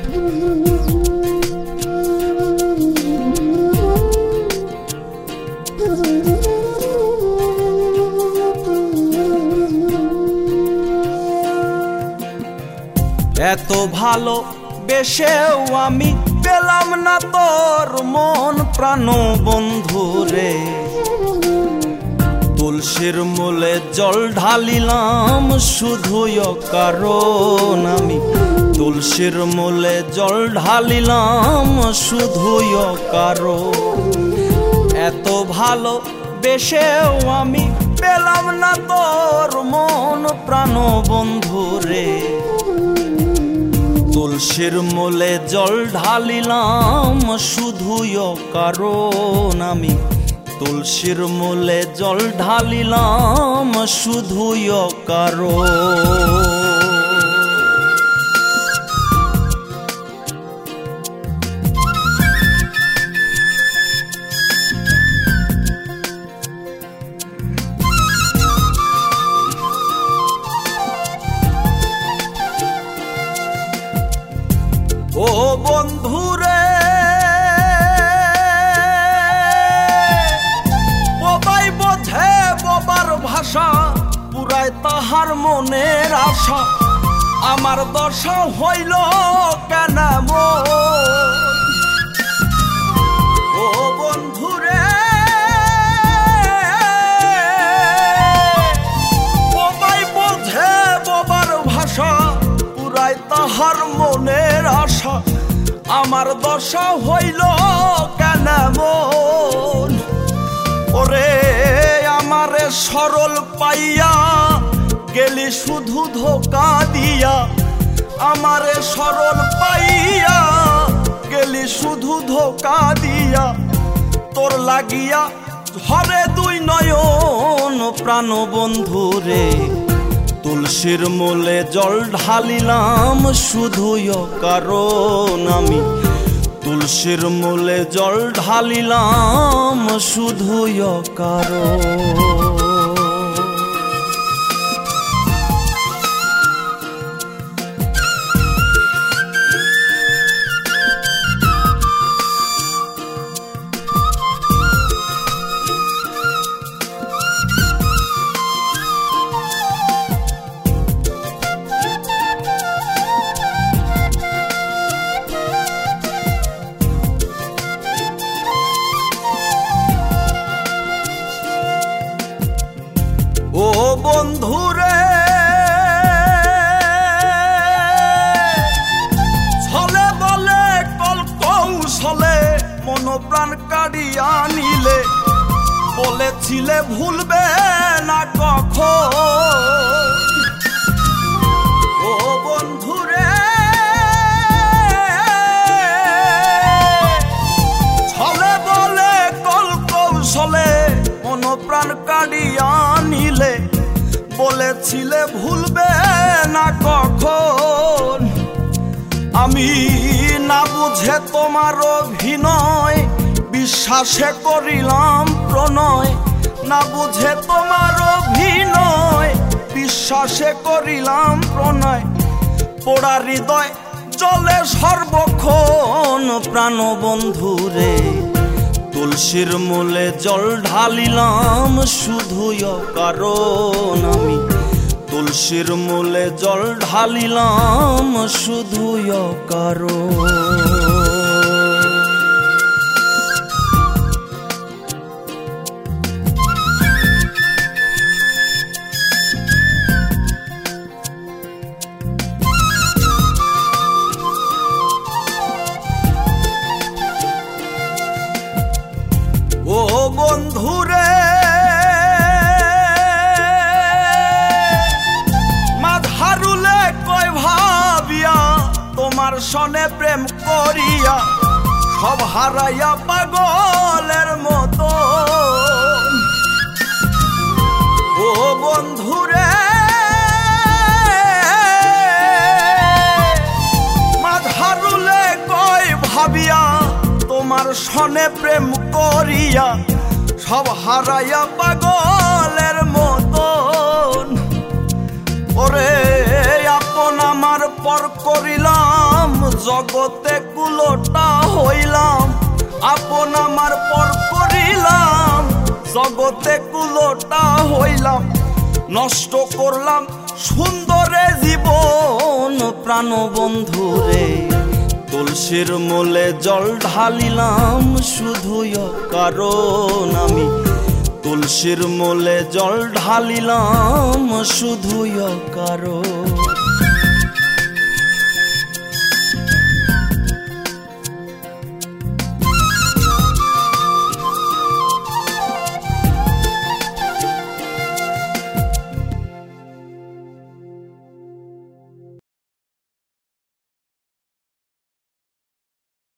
এত ভালো বেশেও আমি পেলাম না তোর মন প্রাণ বন্ধুরে। তুলসীর মূলে জল ঢালিলাম শুধুই কারণ আমি, তুলসীর মূলে জল ঢালিলাম শুধুই কারণ। এত ভালো বেশেও আমি পেলাম না তোর মন প্রাণ বন্ধুরে। তুলসীর মূলে জল ঢালিলাম শুধুই কারণ আমি, তুলসীর মূলে জল ঢালিলাম শুধুই কারণ। ও বন্ধুরে ববাই বোঝে ববার ভাষা, পুরায় তাহার মনের আশা। আমার দশা হইল কেন ও বন্ধুরে ববাই বোঝে ববার ভাষা, পুরায় তাহার মনের আশা। আমার দশা হইল কেন ওরে আমারে সরল পাইয়া গেলি শুধু ধোকা দিয়া। আমারে সরল পাইয়া গেলি শুধু ধোকা দিয়া। তোর লাগিয়া ঝরে দুই নয়ন প্রাণ বন্ধুরে। তুলসীর মূলে জল ঢালিলাম শুধুই কারণ আমি, তুলসীর মূলে জল ঢালিলাম শুধুই কারণ। ও বন্ধুরে ছলে বলে কল কৌশলে মন প্রাণ কাড়িয়া নিলে। বলেছিলে ভুলবে না কখন ও বন্ধুরে। ছলে বলে কল কৌশলে মন প্রাণ কাড়িয়া নিলে। বলেছিলে ভুলবে না কখন। আমি না বুঝে তোমার অভিনয় বিশ্বাসে করিলাম প্রণয়। না বুঝে তোমার অভিনয় বিশ্বাসে করিলাম প্রণয়। পোড়া হৃদয় চলে সর্বক্ষণ প্রাণ বন্ধুরে। তুলসীর মূলে জল ঢালিলাম শুধুই কারণ আমি, তুলসীর মূলে জল ঢালিলাম শুধুই কারণ। ও বন্ধুরে মাঝারুলে কয় ভাবিয়া তোমার সনে প্রেম করিয়া। সব হারাইয়া পাগলের মতো ও বন্ধুরে মাঝারুলে কয় ভাবিয়া তোমার সনে প্রেম করিয়া। সব হারাইয়া পাগলের মতন ওরে আপনা আমার পর করিলাম, জগতে কুলোটা হইলাম। আপন আমার পর করিলাম, জগতে কুলোটা হইলাম। নষ্ট করলাম সুন্দরে জীবন প্রাণ বন্ধুরে, তুলসীর মূলে জল ঢালিলাম শুধুই কারণ আমি। তুলসীর মূলে জল ঢালিলাম শুধুই কারণ।